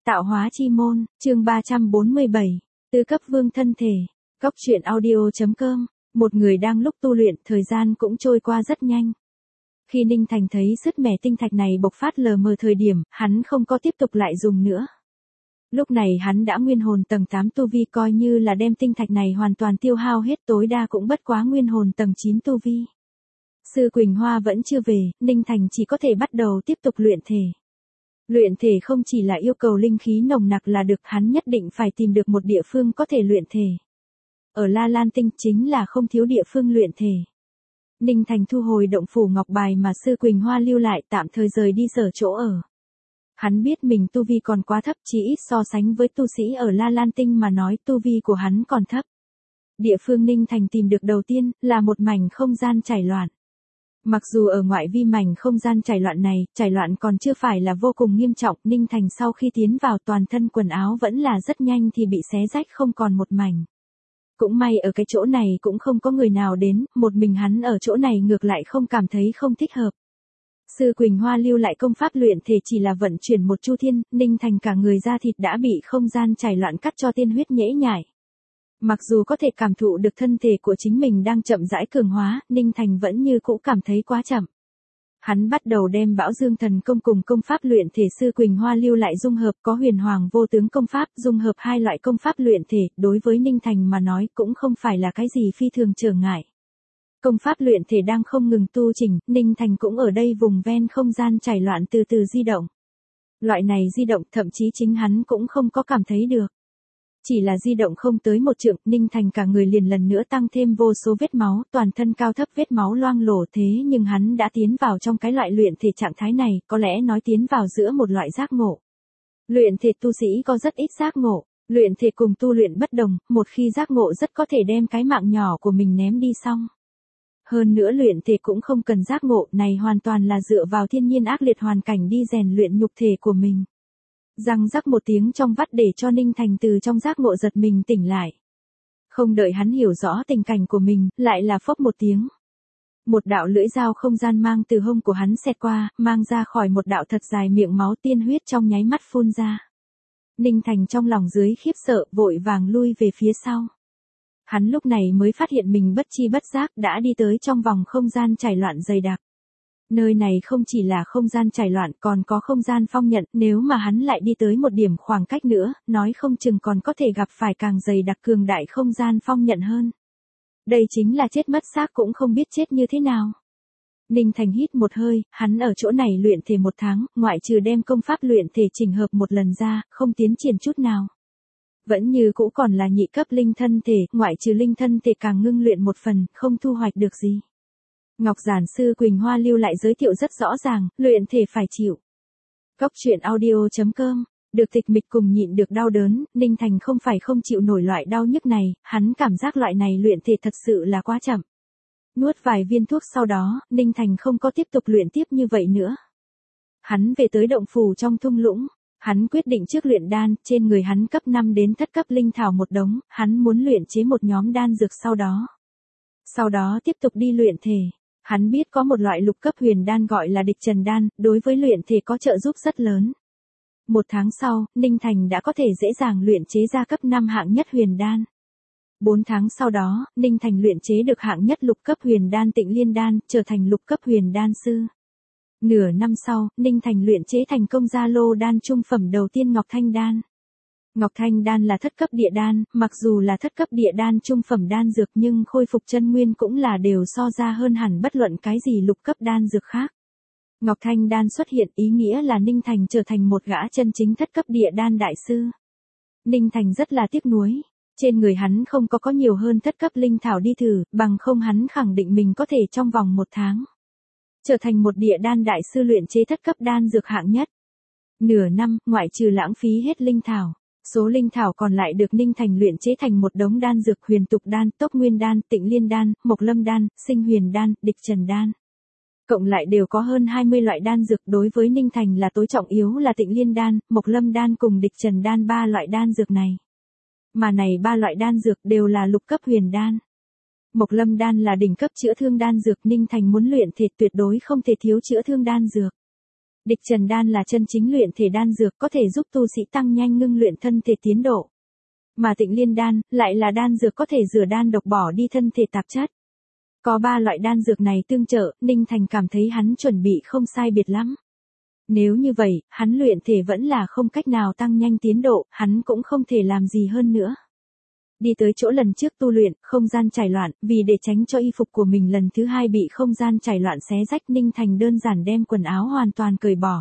Tạo hóa chi môn, chương 347, tứ cấp vương thân thể. Góc truyện audio.com. Một người đang lúc tu luyện, thời gian cũng trôi qua rất nhanh. Khi Ninh Thành thấy sứt mẻ tinh thạch này bộc phát lờ mờ thời điểm, hắn không có tiếp tục lại dùng nữa. Lúc này hắn đã nguyên hồn tầng 8 tu vi, coi như là đem tinh thạch này hoàn toàn tiêu hao hết, tối đa cũng bất quá nguyên hồn tầng 9 tu vi. Sư Quỳnh Hoa vẫn chưa về, Ninh Thành chỉ có thể bắt đầu tiếp tục luyện thể. Luyện thể không chỉ là yêu cầu linh khí nồng nặc là được, hắn nhất định phải tìm được một địa phương có thể luyện thể. Ở La Lan Tinh chính là không thiếu địa phương luyện thể. Ninh Thành thu hồi động phủ ngọc bài mà Sư Quỳnh Hoa lưu lại, tạm thời rời đi sở chỗ ở. Hắn biết mình tu vi còn quá thấp, chỉ ít so sánh với tu sĩ ở La Lan Tinh mà nói, tu vi của hắn còn thấp. Địa phương Ninh Thành tìm được đầu tiên là một mảnh không gian chảy loạn. Mặc dù ở ngoại vi mảnh không gian chảy loạn còn chưa phải là vô cùng nghiêm trọng, Ninh Thành sau khi tiến vào toàn thân quần áo vẫn là rất nhanh thì bị xé rách không còn một mảnh. Cũng may ở cái chỗ này cũng không có người nào đến, một mình hắn ở chỗ này ngược lại không cảm thấy không thích hợp. Sư Quỳnh Hoa lưu lại công pháp luyện thể chỉ là vận chuyển một chu thiên, Ninh Thành cả người da thịt đã bị không gian chảy loạn cắt cho tiên huyết nhễ nhại. Mặc dù có thể cảm thụ được thân thể của chính mình đang chậm rãi cường hóa, Ninh Thành vẫn như cũ cảm thấy quá chậm. Hắn bắt đầu đem Bão Dương Thần Công cùng công pháp luyện thể Sư Quỳnh Hoa lưu lại dung hợp, có Huyền Hoàng Vô Tướng công pháp, dung hợp hai loại công pháp luyện thể, đối với Ninh Thành mà nói cũng không phải là cái gì phi thường trở ngại. Công pháp luyện thể đang không ngừng tu chỉnh, Ninh Thành cũng ở đây vùng ven không gian chảy loạn từ từ di động. Loại này di động thậm chí chính hắn cũng không có cảm thấy được. Chỉ là di động không tới một trượng, Ninh Thành cả người liền lần nữa tăng thêm vô số vết máu, toàn thân cao thấp vết máu loang lổ, thế nhưng hắn đã tiến vào trong cái loại luyện thể trạng thái này, có lẽ nói tiến vào giữa một loại giác ngộ. Luyện thể tu sĩ có rất ít giác ngộ, luyện thể cùng tu luyện bất đồng, một khi giác ngộ rất có thể đem cái mạng nhỏ của mình ném đi xong. Hơn nữa luyện thể cũng không cần giác ngộ, này hoàn toàn là dựa vào thiên nhiên ác liệt hoàn cảnh đi rèn luyện nhục thể của mình. Răng rắc một tiếng trong vắt để cho Ninh Thành từ trong giác ngộ giật mình tỉnh lại. Không đợi hắn hiểu rõ tình cảnh của mình, lại là phốc một tiếng. Một đạo lưỡi dao không gian mang từ hông của hắn xẹt qua, mang ra khỏi một đạo thật dài miệng máu, tiên huyết trong nháy mắt phun ra. Ninh Thành trong lòng dưới khiếp sợ, vội vàng lui về phía sau. Hắn lúc này mới phát hiện mình bất chi bất giác đã đi tới trong vòng không gian chảy loạn dày đặc. Nơi này không chỉ là không gian chảy loạn, còn có không gian phong nhận, nếu mà hắn lại đi tới một điểm khoảng cách nữa, nói không chừng còn có thể gặp phải càng dày đặc cường đại không gian phong nhận hơn. Đây chính là chết mất xác cũng không biết chết như thế nào. Ninh Thành hít một hơi, hắn ở chỗ này luyện thể 1 tháng, ngoại trừ đem công pháp luyện thể chỉnh hợp một lần ra, không tiến triển chút nào. Vẫn như cũ còn là nhị cấp linh thân thể, ngoại trừ linh thân thể càng ngưng luyện một phần, không thu hoạch được gì. Ngọc Giản Sư Quỳnh Hoa lưu lại giới thiệu rất rõ ràng, luyện thể phải chịu. Góc truyện audio.com. Được tịch mịch cùng nhịn được đau đớn, Ninh Thành không phải không chịu nổi loại đau nhức này, hắn cảm giác loại này luyện thể thật sự là quá chậm. Nuốt vài viên thuốc sau đó, Ninh Thành không có tiếp tục luyện tiếp như vậy nữa. Hắn về tới động phủ trong thung lũng, hắn quyết định trước luyện đan, trên người hắn cấp 5 đến thất cấp linh thảo một đống, hắn muốn luyện chế một nhóm đan dược sau đó tiếp tục đi luyện thể. Hắn biết có một loại lục cấp huyền đan gọi là địch trần đan, đối với luyện thể có trợ giúp rất lớn. 1 tháng sau, Ninh Thành đã có thể dễ dàng luyện chế ra cấp 5 hạng nhất huyền đan. 4 tháng sau đó, Ninh Thành luyện chế được hạng nhất lục cấp huyền đan Tịnh Liên đan, trở thành lục cấp huyền đan sư. Nửa năm sau, Ninh Thành luyện chế thành công gia lô đan trung phẩm đầu tiên Ngọc Thanh đan. Ngọc Thanh đan là thất cấp địa đan, mặc dù là thất cấp địa đan trung phẩm đan dược nhưng khôi phục chân nguyên cũng là đều so ra hơn hẳn bất luận cái gì lục cấp đan dược khác. Ngọc Thanh đan xuất hiện ý nghĩa là Ninh Thành trở thành một gã chân chính thất cấp địa đan đại sư. Ninh Thành rất là tiếc nuối, trên người hắn không có nhiều hơn thất cấp linh thảo đi thử, bằng không hắn khẳng định mình có thể trong vòng 1 tháng trở thành một địa đan đại sư luyện chế thất cấp đan dược hạng nhất. Nửa năm, ngoại trừ lãng phí hết linh thảo, số linh thảo còn lại được Ninh Thành luyện chế thành một đống đan dược huyền tục đan, tốc nguyên đan, tịnh liên đan, mộc lâm đan, sinh huyền đan, địch trần đan. Cộng lại đều có hơn 20 loại đan dược, đối với Ninh Thành là tối trọng yếu là tịnh liên đan, mộc lâm đan cùng địch trần đan 3 loại đan dược này. Mà này 3 loại đan dược đều là lục cấp huyền đan. Mộc lâm đan là đỉnh cấp chữa thương đan dược, Ninh Thành muốn luyện thể tuyệt đối không thể thiếu chữa thương đan dược. Địch trần đan là chân chính luyện thể đan dược có thể giúp tu sĩ tăng nhanh ngưng luyện thân thể tiến độ. Mà tịnh liên đan, lại là đan dược có thể rửa đan độc bỏ đi thân thể tạp chất. Có 3 loại đan dược này tương trợ, Ninh Thành cảm thấy hắn chuẩn bị không sai biệt lắm. Nếu như vậy, hắn luyện thể vẫn là không cách nào tăng nhanh tiến độ, hắn cũng không thể làm gì hơn nữa. Đi tới chỗ lần trước tu luyện, không gian trải loạn, vì để tránh cho y phục của mình lần thứ 2 bị không gian trải loạn xé rách, Ninh Thành đơn giản đem quần áo hoàn toàn cởi bỏ.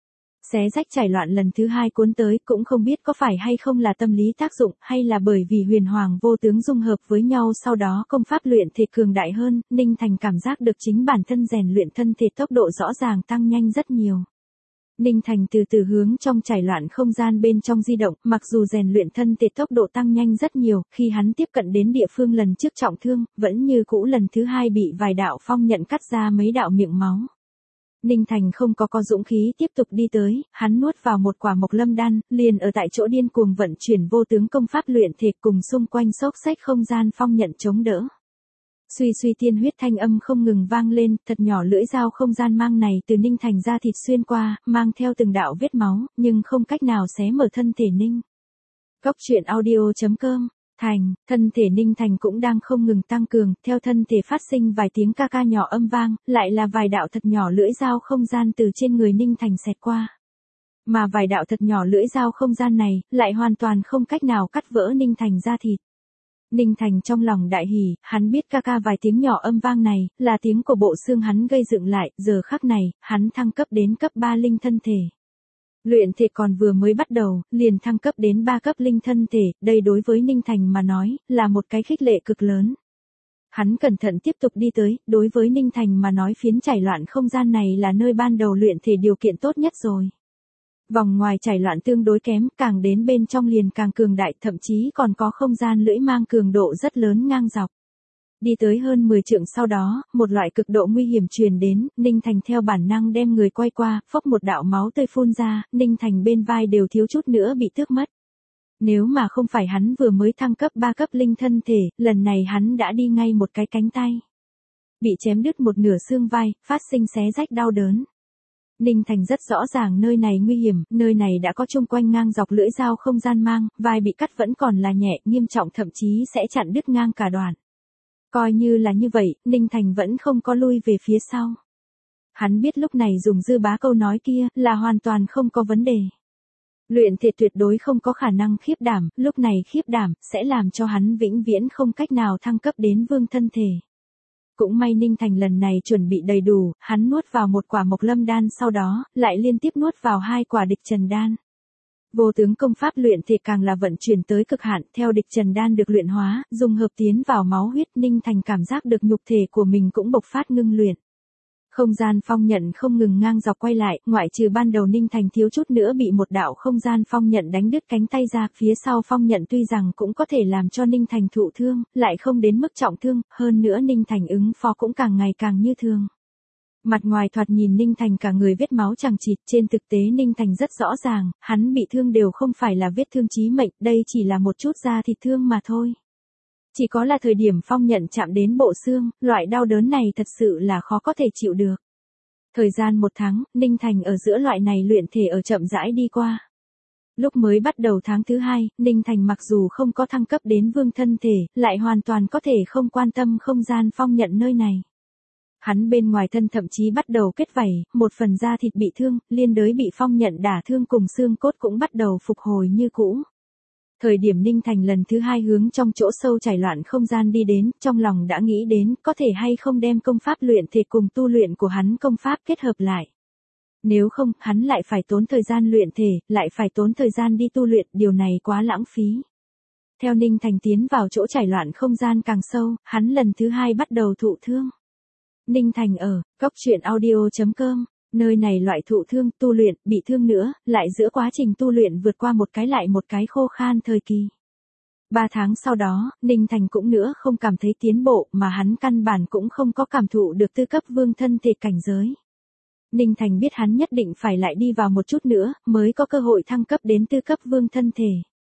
Xé rách trải loạn lần thứ 2 cuốn tới, cũng không biết có phải hay không là tâm lý tác dụng, hay là bởi vì huyền hoàng vô tướng dung hợp với nhau sau đó công pháp luyện thể cường đại hơn, Ninh Thành cảm giác được chính bản thân rèn luyện thân thể tốc độ rõ ràng tăng nhanh rất nhiều. Ninh Thành từ từ hướng trong trải loạn không gian bên trong di động, mặc dù rèn luyện thân thể tốc độ tăng nhanh rất nhiều, khi hắn tiếp cận đến địa phương lần trước trọng thương, vẫn như cũ lần thứ 2 bị vài đạo phong nhận cắt ra mấy đạo miệng máu. Ninh Thành không có dũng khí tiếp tục đi tới, hắn nuốt vào một quả mộc lâm đan, liền ở tại chỗ điên cuồng vận chuyển vô tướng công pháp luyện thể cùng xung quanh xốc xách không gian phong nhận chống đỡ. Suy suy tiên huyết thanh âm không ngừng vang lên, thật nhỏ lưỡi dao không gian mang này từ Ninh Thành ra thịt xuyên qua, mang theo từng đạo vết máu, nhưng không cách nào xé mở thân thể Ninh. Góc truyện audio.com Thành, thân thể Ninh Thành cũng đang không ngừng tăng cường, theo thân thể phát sinh vài tiếng ca ca nhỏ âm vang, lại là vài đạo thật nhỏ lưỡi dao không gian từ trên người Ninh Thành xẹt qua. Mà vài đạo thật nhỏ lưỡi dao không gian này, lại hoàn toàn không cách nào cắt vỡ Ninh Thành ra thịt. Ninh Thành trong lòng đại hỉ, hắn biết ca ca vài tiếng nhỏ âm vang này, là tiếng của bộ xương hắn gây dựng lại, giờ khắc này, hắn thăng cấp đến cấp 3 linh thân thể. Luyện thể còn vừa mới bắt đầu, liền thăng cấp đến 3 cấp linh thân thể, đây đối với Ninh Thành mà nói, là một cái khích lệ cực lớn. Hắn cẩn thận tiếp tục đi tới, đối với Ninh Thành mà nói phiến trải loạn không gian này là nơi ban đầu luyện thể điều kiện tốt nhất rồi. Vòng ngoài trải loạn tương đối kém, càng đến bên trong liền càng cường đại, thậm chí còn có không gian lưỡi mang cường độ rất lớn ngang dọc. Đi tới hơn 10 trượng sau đó, một loại cực độ nguy hiểm truyền đến, Ninh Thành theo bản năng đem người quay qua, phốc một đạo máu tươi phun ra, Ninh Thành bên vai đều thiếu chút nữa bị tước mất. Nếu mà không phải hắn vừa mới thăng cấp 3 cấp linh thân thể, lần này hắn đã đi ngay một cái cánh tay. Bị chém đứt một nửa xương vai, phát sinh xé rách đau đớn. Ninh Thành rất rõ ràng nơi này nguy hiểm, nơi này đã có chung quanh ngang dọc lưỡi dao không gian mang, vai bị cắt vẫn còn là nhẹ, nghiêm trọng thậm chí sẽ chặn đứt ngang cả đoạn. Coi như là như vậy, Ninh Thành vẫn không có lui về phía sau. Hắn biết lúc này dùng dư bá câu nói kia là hoàn toàn không có vấn đề. Luyện thể tuyệt đối không có khả năng khiếp đảm, lúc này khiếp đảm sẽ làm cho hắn vĩnh viễn không cách nào thăng cấp đến vương thân thể. Cũng may Ninh Thành lần này chuẩn bị đầy đủ, hắn nuốt vào một quả mộc lâm đan sau đó, lại liên tiếp nuốt vào 2 quả địch trần đan. Vô tướng công pháp luyện thể càng là vận chuyển tới cực hạn, theo địch trần đan được luyện hóa, dung hợp tiến vào máu huyết, Ninh Thành cảm giác được nhục thể của mình cũng bộc phát ngưng luyện. Không gian phong nhận không ngừng ngang dọc quay lại, ngoại trừ ban đầu Ninh Thành thiếu chút nữa bị một đạo không gian phong nhận đánh đứt cánh tay ra, phía sau phong nhận tuy rằng cũng có thể làm cho Ninh Thành thụ thương, lại không đến mức trọng thương, hơn nữa Ninh Thành ứng phó cũng càng ngày càng như thường. Mặt ngoài thoạt nhìn Ninh Thành cả người vết máu chằng chịt, trên thực tế Ninh Thành rất rõ ràng, hắn bị thương đều không phải là vết thương chí mệnh, đây chỉ là một chút da thịt thương mà thôi. Chỉ có là thời điểm phong nhận chạm đến bộ xương, loại đau đớn này thật sự là khó có thể chịu được. Thời gian 1 tháng, Ninh Thành ở giữa loại này luyện thể ở chậm rãi đi qua. Lúc mới bắt đầu tháng thứ 2, Ninh Thành mặc dù không có thăng cấp đến vương thân thể, lại hoàn toàn có thể không quan tâm không gian phong nhận nơi này. Hắn bên ngoài thân thậm chí bắt đầu kết vảy, một phần da thịt bị thương, liên đới bị phong nhận đả thương cùng xương cốt cũng bắt đầu phục hồi như cũ. Thời điểm Ninh Thành lần thứ 2 hướng trong chỗ sâu trải loạn không gian đi đến, trong lòng đã nghĩ đến có thể hay không đem công pháp luyện thể cùng tu luyện của hắn công pháp kết hợp lại. Nếu không, hắn lại phải tốn thời gian luyện thể, lại phải tốn thời gian đi tu luyện, điều này quá lãng phí. Theo Ninh Thành tiến vào chỗ trải loạn không gian càng sâu, hắn lần thứ 2 bắt đầu thụ thương. Ninh Thành ở, góc truyện audio.com, nơi này loại thụ thương, tu luyện, bị thương nữa, lại giữa quá trình tu luyện vượt qua một cái lại một cái khô khan thời kỳ. 3 tháng sau đó, Ninh Thành cũng nữa không cảm thấy tiến bộ, mà hắn căn bản cũng không có cảm thụ được tư cấp vương thân thể cảnh giới. Ninh Thành biết hắn nhất định phải lại đi vào một chút nữa, mới có cơ hội thăng cấp đến tư cấp vương thân thể.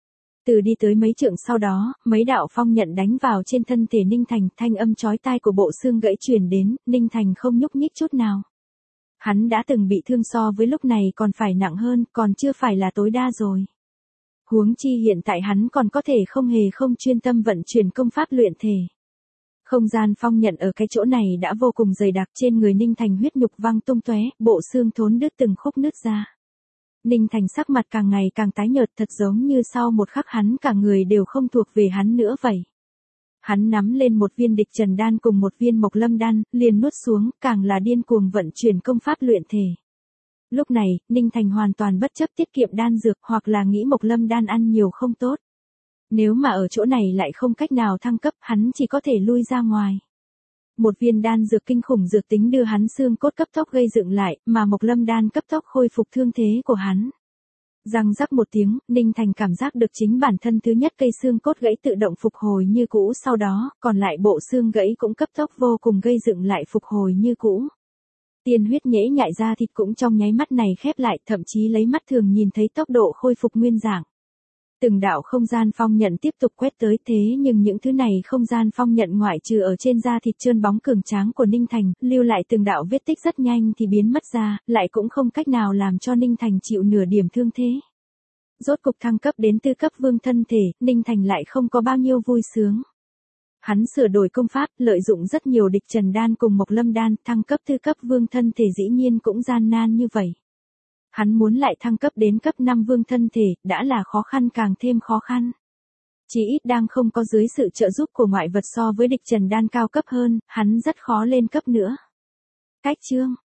Từ đi tới mấy trượng sau đó, mấy đạo phong nhận đánh vào trên thân thể Ninh Thành, thanh âm chói tai của bộ xương gãy truyền đến, Ninh Thành không nhúc nhích chút nào. Hắn đã từng bị thương so với lúc này còn phải nặng hơn, còn chưa phải là tối đa rồi. Huống chi hiện tại hắn còn có thể không chuyên tâm vận chuyển công pháp luyện thể. Không gian phong nhận ở cái chỗ này đã vô cùng dày đặc, trên người Ninh Thành huyết nhục văng tung tóe, bộ xương thốn đứt từng khúc nứt ra. Ninh Thành sắc mặt càng ngày càng tái nhợt, thật giống như sau một khắc hắn cả người đều không thuộc về hắn nữa vậy. Hắn nắm lên một viên địch trần đan cùng một viên mộc lâm đan, liền nuốt xuống, càng là điên cuồng vận chuyển công pháp luyện thể. Lúc này, Ninh Thành hoàn toàn bất chấp tiết kiệm đan dược hoặc là nghĩ mộc lâm đan ăn nhiều không tốt. Nếu mà ở chỗ này lại không cách nào thăng cấp, hắn chỉ có thể lui ra ngoài. Một viên đan dược kinh khủng dược tính đưa hắn xương cốt cấp tốc gây dựng lại, mà mộc lâm đan cấp tốc khôi phục thương thế của hắn. Răng rắc một tiếng, Ninh Thành cảm giác được chính bản thân thứ nhất cây xương cốt gãy tự động phục hồi như cũ, sau đó, còn lại bộ xương gãy cũng cấp tốc vô cùng gây dựng lại phục hồi như cũ. Tiên huyết nhễ nhại ra thịt cũng trong nháy mắt này khép lại, thậm chí lấy mắt thường nhìn thấy tốc độ khôi phục nguyên dạng. Từng đạo không gian phong nhận tiếp tục quét tới, thế nhưng những thứ này không gian phong nhận ngoại trừ ở trên da thịt trơn bóng cường tráng của Ninh Thành, lưu lại từng đạo vết tích rất nhanh thì biến mất ra, lại cũng không cách nào làm cho Ninh Thành chịu nửa điểm thương thế. Rốt cục thăng cấp đến tư cấp vương thân thể, Ninh Thành lại không có bao nhiêu vui sướng. Hắn sửa đổi công pháp, lợi dụng rất nhiều địch trần đan cùng mộc lâm đan, thăng cấp tư cấp vương thân thể dĩ nhiên cũng gian nan như vậy. Hắn muốn lại thăng cấp đến cấp 5 vương thân thể, đã là khó khăn càng thêm khó khăn. Chỉ ít đang không có dưới sự trợ giúp của ngoại vật so với địch trần đan cao cấp hơn, hắn rất khó lên cấp nữa. Cách chương